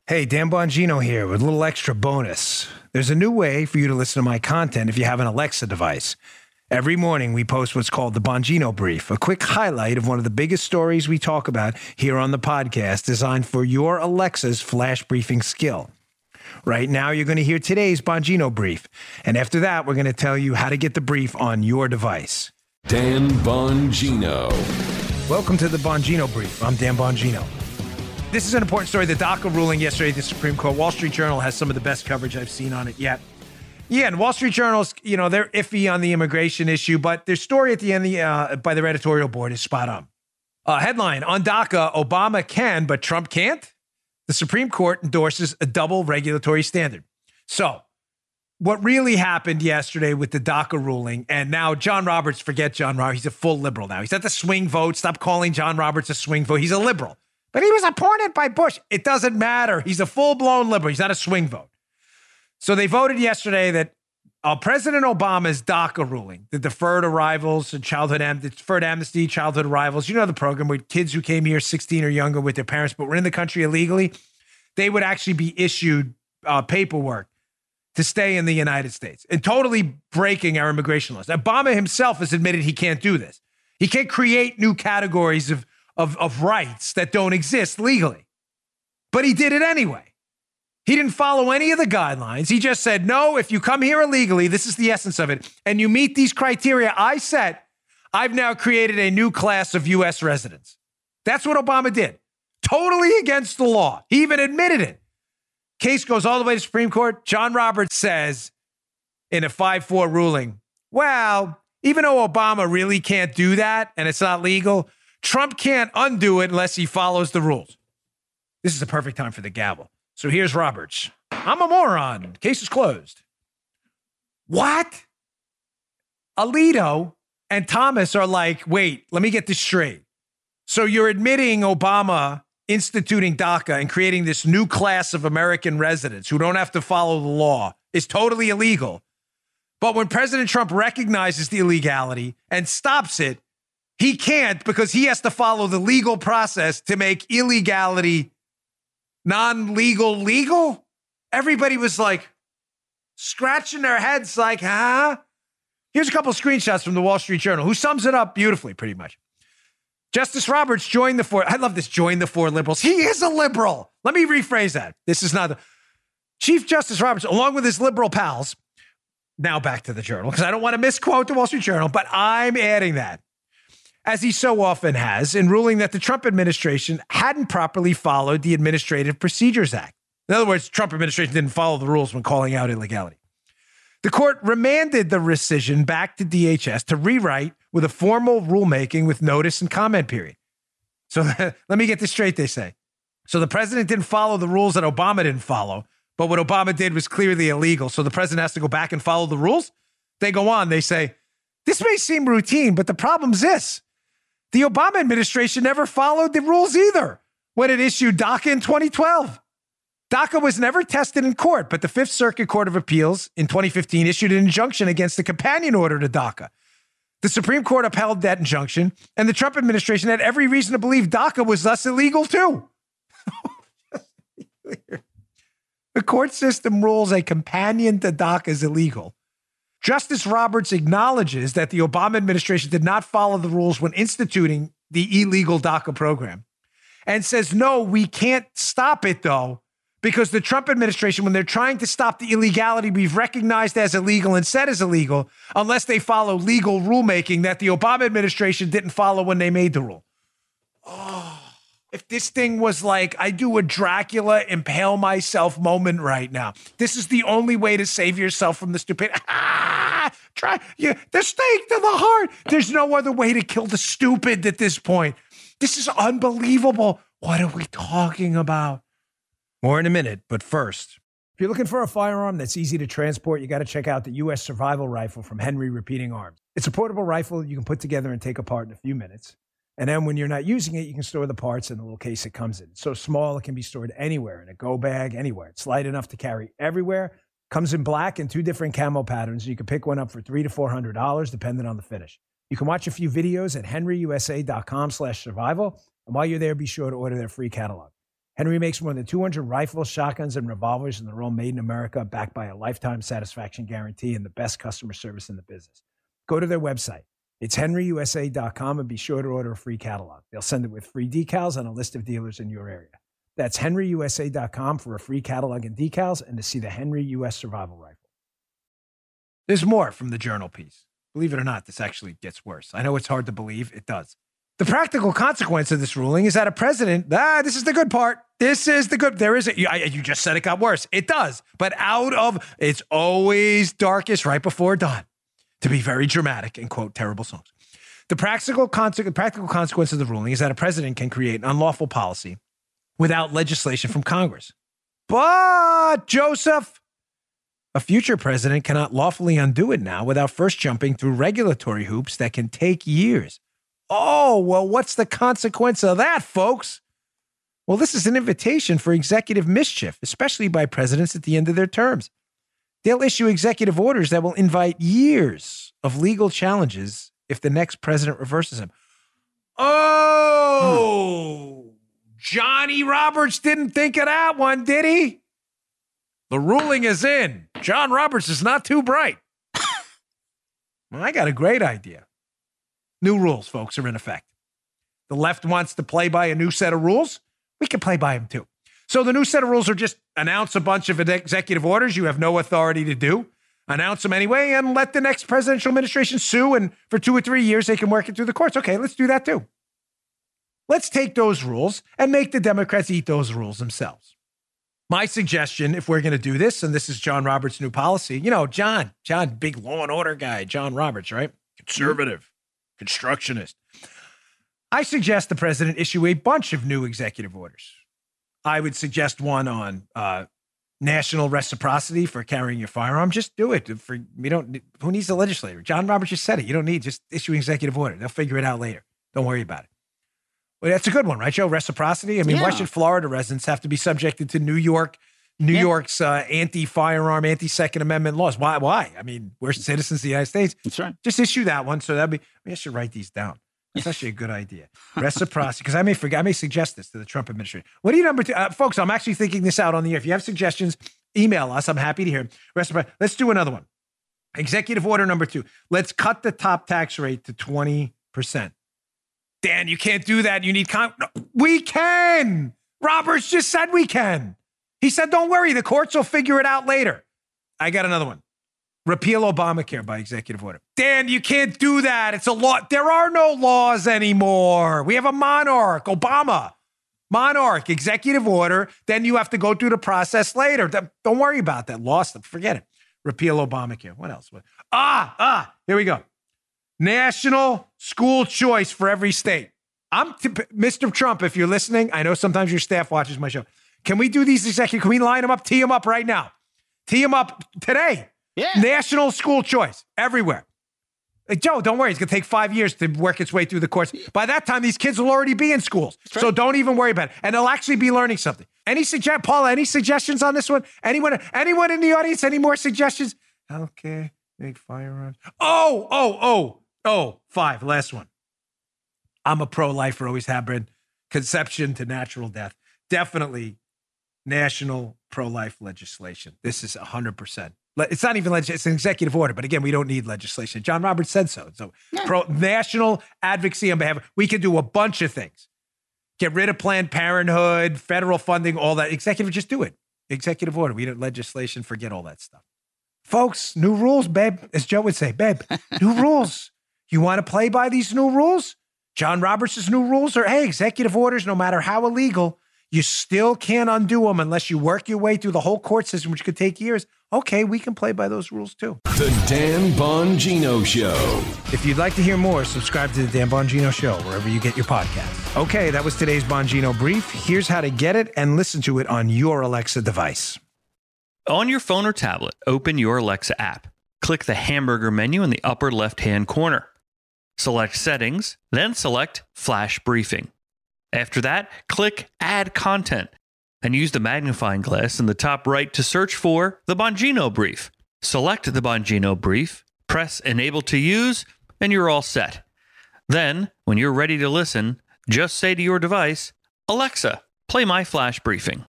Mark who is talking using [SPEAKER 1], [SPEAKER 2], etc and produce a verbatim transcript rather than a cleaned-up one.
[SPEAKER 1] Hey, Dan Bongino here with a little extra bonus. There's a new way for you to listen to my content if you have an Alexa device. Every morning we post what's called the Bongino Brief, a quick highlight of one of the biggest stories we talk about here on the podcast, designed for your Alexa's flash briefing skill. Right now you're going to hear today's Bongino Brief, and after that we're going to tell you how to get the brief on your device.
[SPEAKER 2] Dan Bongino.
[SPEAKER 1] Welcome to the Bongino Brief. I'm Dan Bongino. This is an important story. The DACA ruling yesterday at the Supreme Court. Wall Street Journal has some of the best coverage I've seen on it yet. Yeah, and Wall Street Journal's, you know, they're iffy on the immigration issue, but their story at the end of the, uh, by their editorial board is spot on. Uh, headline, on DACA, Obama can, but Trump can't? The Supreme Court endorses a double regulatory standard. So what really happened yesterday with the DACA ruling, and now John Roberts, forget John Roberts, he's a full liberal now. He's at the swing vote. Stop calling John Roberts a swing vote. He's a liberal. But he was appointed by Bush. It doesn't matter. He's a full-blown liberal. He's not a swing vote. So they voted yesterday that uh, President Obama's DACA ruling, the deferred arrivals and childhood am- deferred amnesty, childhood arrivals, you know the program where kids who came here sixteen or younger with their parents but were in the country illegally, they would actually be issued uh, paperwork to stay in the United States and totally breaking our immigration laws. Obama himself has admitted he can't do this. He can't create new categories of Of, of rights that don't exist legally. But he did it anyway. He didn't follow any of the guidelines. He just said, no, if you come here illegally, this is the essence of it, and you meet these criteria I set, I've now created a new class of U S residents. That's what Obama did. Totally against the law. He even admitted it. Case goes all the way to Supreme Court. John Roberts says in a five four ruling, well, even though Obama really can't do that and it's not legal, Trump can't undo it unless he follows the rules. This is the perfect time for the gavel. So here's Roberts. I'm a moron. Case is closed. What? Alito and Thomas are like, wait, let me get this straight. So you're admitting Obama instituting DACA and creating this new class of American residents who don't have to follow the law is totally illegal. But when President Trump recognizes the illegality and stops it, he can't because he has to follow the legal process to make illegality non-legal legal. Everybody was like scratching their heads like, huh? Here's a couple of screenshots from the Wall Street Journal, who sums it up beautifully, pretty much. Justice Roberts joined the four. I love this, join the four liberals. He is a liberal. Let me rephrase that. This is not the Chief Justice Roberts, along with his liberal pals. Now back to the Journal, because I don't want to misquote the Wall Street Journal, but I'm adding that, as he so often has, in ruling that the Trump administration hadn't properly followed the Administrative Procedures Act. In other words, Trump administration didn't follow the rules when calling out illegality. The court remanded the rescission back to D H S to rewrite with a formal rulemaking with notice and comment period. So let me get this straight, they say. So the president didn't follow the rules that Obama didn't follow, but what Obama did was clearly illegal. So the president has to go back and follow the rules? They go on, they say, this may seem routine, but the problem's this. The Obama administration never followed the rules either when it issued DACA in twenty twelve. DACA was never tested in court, but the Fifth Circuit Court of Appeals in twenty fifteen issued an injunction against the companion order to DACA. The Supreme Court upheld that injunction, and the Trump administration had every reason to believe DACA was thus illegal too. The court system rules a companion to DACA is illegal. Justice Roberts acknowledges that the Obama administration did not follow the rules when instituting the illegal DACA program and says, no, we can't stop it, though, because the Trump administration, when they're trying to stop the illegality we've recognized as illegal and said is illegal, unless they follow legal rulemaking that the Obama administration didn't follow when they made the rule. Oh, if this thing was like, I do a Dracula impale myself moment right now. This is the only way to save yourself from the stupid. Ah, try you, the stake to the heart. There's no other way to kill the stupid at this point. This is unbelievable. What are we talking about? More in a minute, but first, if you're looking for a firearm that's easy to transport, you got to check out the U S Survival Rifle from Henry Repeating Arms. It's a portable rifle you can put together and take apart in a few minutes. And then when you're not using it, you can store the parts in the little case it comes in. It's so small, it can be stored anywhere, in a go bag, anywhere. It's light enough to carry everywhere. Comes in black and two different camo patterns. You can pick one up for three to four hundred dollars, depending on the finish. You can watch a few videos at henryusa.com slash survival. And while you're there, be sure to order their free catalog. Henry makes more than two hundred rifles, shotguns, and revolvers, and they're all made in America, backed by a lifetime satisfaction guarantee and the best customer service in the business. Go to their website. It's henry u s a dot com and be sure to order a free catalog. They'll send it with free decals and a list of dealers in your area. That's henry u s a dot com for a free catalog and decals and to see the Henry U S Survival Rifle. There's more from the Journal piece. Believe it or not, this actually gets worse. I know it's hard to believe. It does. The practical consequence of this ruling is that a president, ah, this is the good part. This is the good. There is a, you, I, you just said it got worse. It does. But out of, it's always darkest right before dawn. To be very dramatic and quote terrible songs. The practical, conse- practical consequence of the ruling is that a president can create an unlawful policy without legislation from Congress. But, Joseph, a future president cannot lawfully undo it now without first jumping through regulatory hoops that can take years. Oh, well, what's the consequence of that, folks? Well, this is an invitation for executive mischief, especially by presidents at the end of their terms. They'll issue executive orders that will invite years of legal challenges if the next president reverses them. Oh, hmm. Johnny Roberts didn't think of that one, did he? The ruling is in. John Roberts is not too bright. Well, I got a great idea. New rules, folks, are in effect. The left wants to play by a new set of rules. We can play by them too. So the new set of rules are just announce a bunch of executive orders you have no authority to do, announce them anyway, and let the next presidential administration sue, and for two or three years they can work it through the courts. Okay, let's do that too. Let's take those rules and make the Democrats eat those rules themselves. My suggestion, if we're going to do this, and this is John Roberts' new policy, you know, John, John, big law and order guy, John Roberts, right? Conservative, constructionist. I suggest the president issue a bunch of new executive orders. I would suggest one on uh, national reciprocity for carrying your firearm. Just do it. For we don't. Who needs a legislator? John Roberts just said it. You don't need just issue an executive order. They'll figure it out later. Don't worry about it. Well, that's a good one, right, Joe? Reciprocity. I mean, yeah. Why should Florida residents have to be subjected to New York, New yeah. York's uh, anti-firearm, anti-Second Amendment laws? Why? Why? I mean, we're citizens of the United States.
[SPEAKER 3] That's right.
[SPEAKER 1] Just issue that one. So that'd be. Maybe I should write these down. That's actually a good idea. Reciprocity, because I may forget, I may suggest this to the Trump administration. What do you number two? Uh, folks, I'm actually thinking this out on the air. If you have suggestions, email us. I'm happy to hear them. Reciprocity. Let's do another one. Executive order number two. Let's cut the top tax rate to twenty percent. Dan, you can't do that. You need con- no, we can. Roberts just said we can. He said, don't worry. The courts will figure it out later. I got another one. Repeal Obamacare by executive order. Dan, you can't do that. It's a law. There are no laws anymore. We have a monarch, Obama. Monarch, executive order. Then you have to go through the process later. Don't worry about that. Lost it. Forget it. Repeal Obamacare. What else? Ah, ah, here we go. National school choice for every state. I'm t- Mister Trump, if you're listening, I know sometimes your staff watches my show. Can we do these executive? Can we line them up, tee them up right now? Tee them up today.
[SPEAKER 3] Yeah.
[SPEAKER 1] National school choice everywhere. Hey, Joe, don't worry. It's going to take five years to work its way through the courts. By that time, these kids will already be in schools. Right. So don't even worry about it. And they'll actually be learning something. Any suggest, Paula, any suggestions on this one? Anyone, anyone in the audience, any more suggestions? Okay. Make firearms. Oh, oh, oh, oh, five. Last one. I'm a pro-lifer, always have been. Conception to natural death. Definitely national pro-life legislation. This is one hundred percent. It's not even legislation. It's an executive order. But again, we don't need legislation. John Roberts said so. So yeah. pro national advocacy on behalf of, we can do a bunch of things. Get rid of Planned Parenthood, federal funding, all that. Executive, just do it. Executive order. We don't legislation. Forget all that stuff. Folks, new rules, babe. As Joe would say, babe, new rules. You want to play by these new rules? John Roberts' new rules are, hey, executive orders, no matter how illegal, you still can't undo them unless you work your way through the whole court system, which could take years. Okay, we can play by those rules too.
[SPEAKER 2] The Dan Bongino Show.
[SPEAKER 1] If you'd like to hear more, subscribe to the Dan Bongino Show wherever you get your podcasts. Okay, that was today's Bongino Brief. Here's how to get it and listen to it on your Alexa device.
[SPEAKER 4] On your phone or tablet, open your Alexa app. Click the hamburger menu in the upper left-hand corner. Select Settings, then select Flash Briefing. After that, click Add Content and use the magnifying glass in the top right to search for the Bongino Brief. Select the Bongino Brief, press Enable to Use, and you're all set. Then, when you're ready to listen, just say to your device, Alexa, Play My Flash Briefing.